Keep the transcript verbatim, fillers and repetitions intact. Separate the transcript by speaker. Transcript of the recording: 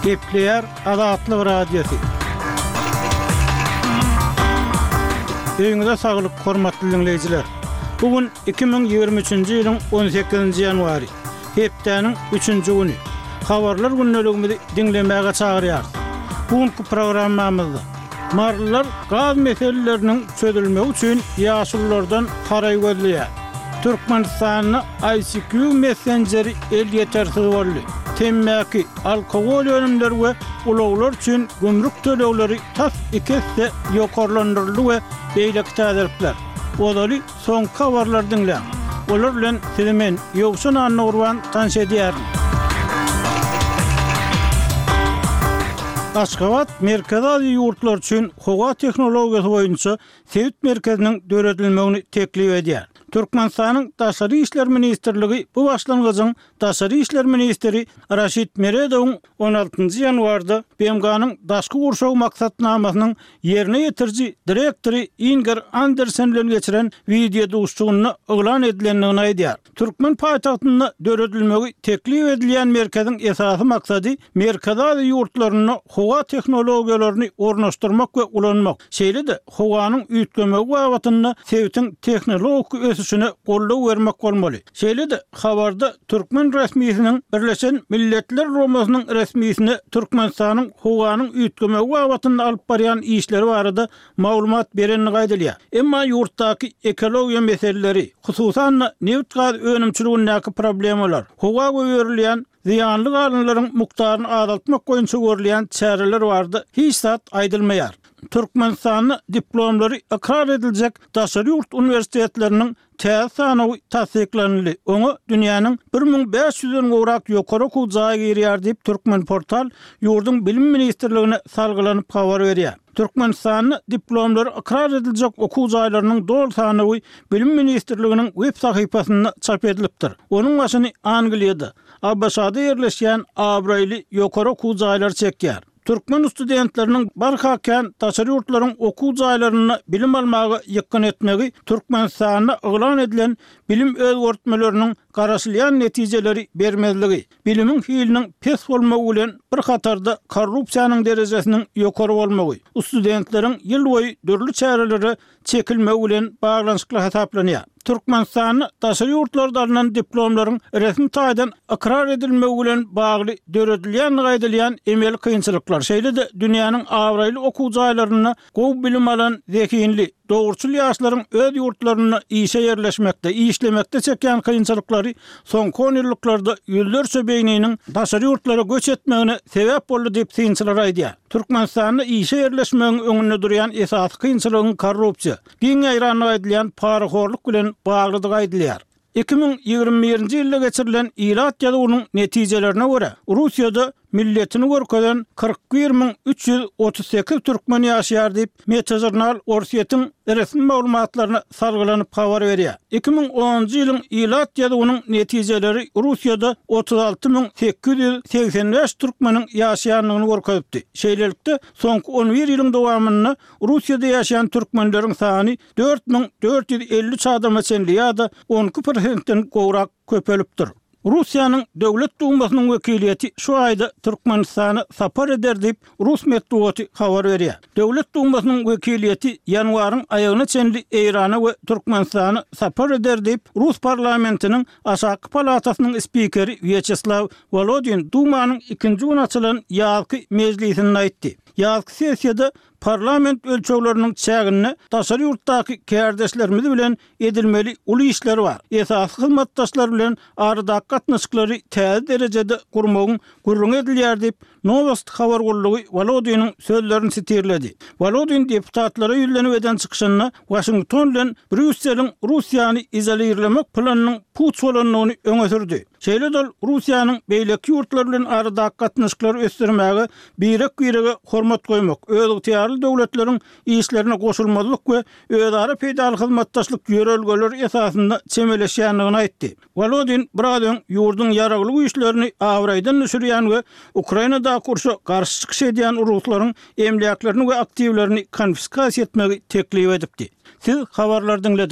Speaker 1: Kepler Adatlı Radyosu. Öňüňizde saglyk, hormatly dinleýijiler. Bugün iki bin ýygrimi üçinji ýylyň on sekizinji ýanwary, hepdeniň üçinji güni. Habarlar günneligimizi dinlemäge çagyrýar. Bugünkü programmamyzda marlylar gaz meseleleriniň çözülmegi üçin ýaşullardan haray gözleýär. Türkmenistanyň I C Q messengeri el ýetersiz boldy. Temmäki, alkogol önümleri we ulaglar üçin gümrük tölegleri tas ikisi ýokarlandyryldy we beýleki täzelikler. Olary soňky habarlar dinleň. Olar bilen sizimen ýogşun anlagurwan tanış edýär. Aşgabat merkezi ýurtlar üçin howa tehnologiýasy boýunça Sewit merkeziniň döredilmegini teklip edýär. Türkmenistanyň Daşary işler ministrligi bu başlangyjyň Daşary işler ministri Raşit Meredowyň on altynjy ýanwarda B M G'nyň daşky gurşagy maksatnamasynyň ýerine ýetirji direktori Inger Andersen bilen geçiren video duşçugyny oglan edilendigini aýdýar. Türkmen paýtagtyna döredilmegi teklip edilýän merkeziň esasy maksady merkezi ýurtlaryna howa tehnologiýalaryny ornaşdyrmak we ulanmak. Şeýle-de howanyň üýtgemegi wagtyny Sewitiň tehnologik ösüşüne gollaw bermek bolmaly. Şeýle-de habarda Türkmen resmiýetiniň Birleşen Milletler Romasynyň resmiýetine Türkmenistanyň howanyň üýtgemegi wagtyny alyp barýan işleri barada maglumat berenini gaýdylýar. Emma ýurtdaky ekologiýa meseleleri, hususan neft gaz önümçiligindäki problemalar, howa berilýän ziyanly galynlaryň mukdaryny azaltmak goýunça görülýän çäreler bardy. Hiç zat aýdylmaýar. Türkmenistanyň diplomlary ikrar ediljek Daşary ýurt universitetleriniň täze sanawy tasdiklandy. Oňa dünýäniň bir miň beş ýüzden gowrak ýokary okuw jagy girýär diýip Türkmen portal ýurdun bilim ministrligine salgylanyp habar berýär. Türkmenistanyň diplomlary ikrar ediljek okuw jaýlarynyň dol sanawy bilim ministrliginiň web sahypasyna çap edilipdir. Onuň başyny Angliýada, A B S-da ýerleşýän Abraýly ýokary okuw jaýlary çekýär. Türkmen studentleriniň barhakän Daşary ýurtlaryň okuw jaýlaryny bilim almagy ýykyn etmegi Türkmenistanyna oglan edilen bilim özgörtmeleriniň garaşylýan netijeleri bermezligi, bilimiň hiliniň pes bolmagy bilen bir hatarda korrupsiýanyň derejesiniň ýokary bolmagy, studentleriň ýyl boýy dörli çäreleri çekilmegi bilen baglanyşykly hesaplanýar. Türkmenistanyň Daşary ýurtlarynda alynan diplomlaryň resmi taýdan ikrar edilmegi bilen bagly döredilýän gaýdylýan emel kynçylyklar. Şeýle-de dünýäniň awraýly okuw jaýlaryna gowy bilim alan zekinli, dogurçul ýaşlaryň öz ýurtlaryna işe ýerleşmekde, işlemekde çeken kynçylyklary soňky on ýyllarda ýüllerçe beýniniň Daşary ýurtlara göç etmegine sebäp boldy diýip synçylar aýdýar. Türkmenistanyň işe ýerleşmeginiň öňünde durýan esasy kynçylygyň korrupsiýa, giň ýaýranyň aýdylýan paraxorluk bilen baglydygy aýdylýar. iki bin ýygrimi birinji ýylda geçirilen ilat ýadygynyň netijelerine görä, Russiýada milletini görkeden kırk bir bin üç yüz otuz sekiz türkmen ýaşaýar diýip Meta-Jurnal Orsiýetiň resmi maglumatlaryna salgylanyp habar berýär. iki bin onunji ýylyň ilat ýadygynyň netijeleri Russiýada otuz alty bin sekiz yüz seksen beş türkmeniň ýaşaýanlygyny görkezipdi. Şeýlelikde soňky on bir ýylyň dowamyny Russiýada ýaşaýan türkmenleriň sany dört bin dört yüz elli üç adama çenli ýa-da on iki persentden gowrak köpelipdir. Russiýanyň döwlet dumasynyň wekiliýeti şu aýda Türkmenistany sapar eder diýip Rus medeniýeti habar berýär. Döwlet dumasynyň wekiliýeti ýanwaryň aýagyna çenli Eýrany we Türkmenistany sapar eder diýip Rus parlamentiniň aşaky palatasynyň spikeri Vyacheslav Volodin dumanyň ikinji gün açylan ýalky mejlisinde aýtdy. Ýalky sessiýada parlament ölçegleriniň çägini Daşary ýurtdaky kärdeşlerimiz bilen edilmeli uly işler bar. Esasy hyzmatdaşlar bilen arada gatnaşyklary täze derejede gurmagyň gurrun edilýär diýip Novost habar gollugy Volodinin sözlerini sitirledi. Volodin deputatlara ýüzlenip eden çykyşyna Washington bilen Brüsseliň Russiýany izolirlemek planynyň puç bolanlygyny öňe sürdi. Şeýle-de Russiýanyň beýleki ýurtlar bilen arada gatnaşyklary ösdürmäge birek-birege hormat goýmak, öz ýarly döwletleriň işlerine goşulmadyk we özara peýdaly hyzmatdaşlyk ýörelgeleri esasynda çemeleşýändigini aýtdy. Volodin buradan ýurdun ýaraglyk işlerini awraýdan düşürýän we Ukrainada kurşa garşy çykyş edýän uruslaryň emlaklerini we aktivlerini konfiskasiýa etmegi teklip edipdi. Siz habarlardan